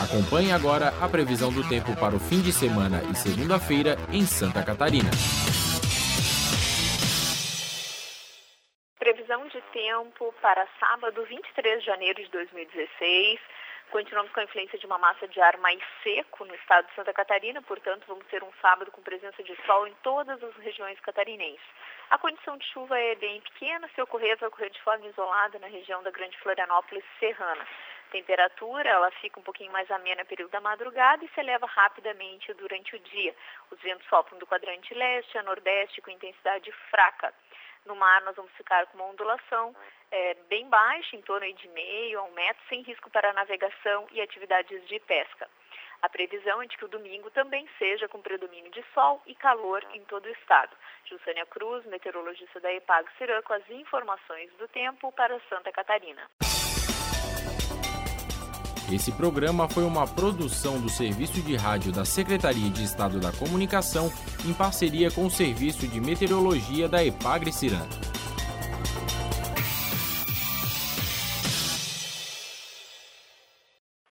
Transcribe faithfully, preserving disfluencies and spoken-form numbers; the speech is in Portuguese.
Acompanhe agora a previsão do tempo para o fim de semana e segunda-feira em Santa Catarina. Previsão de tempo para sábado, vinte e três de janeiro de dois mil e dezesseis. Continuamos com a influência de uma massa de ar mais seco no estado de Santa Catarina, portanto, vamos ter um sábado com presença de sol em todas as regiões catarinenses. A condição de chuva é bem pequena, se ocorrer, vai ocorrer de forma isolada na região da Grande Florianópolis Serrana. Temperatura, ela fica um pouquinho mais amena no período da madrugada e se eleva rapidamente durante o dia. Os ventos sopram do quadrante leste a nordeste com intensidade fraca. No mar, nós vamos ficar com uma ondulação é, bem baixa, em torno de meio a um metro, sem risco para navegação e atividades de pesca. A previsão é de que o domingo também seja com predomínio de sol e calor em todo o estado. Jussânia Cruz, meteorologista da Epagre-Ciran, com as informações do tempo para Santa Catarina. Esse programa foi uma produção do Serviço de Rádio da Secretaria de Estado da Comunicação, em parceria com o Serviço de Meteorologia da Epagre-Ciran.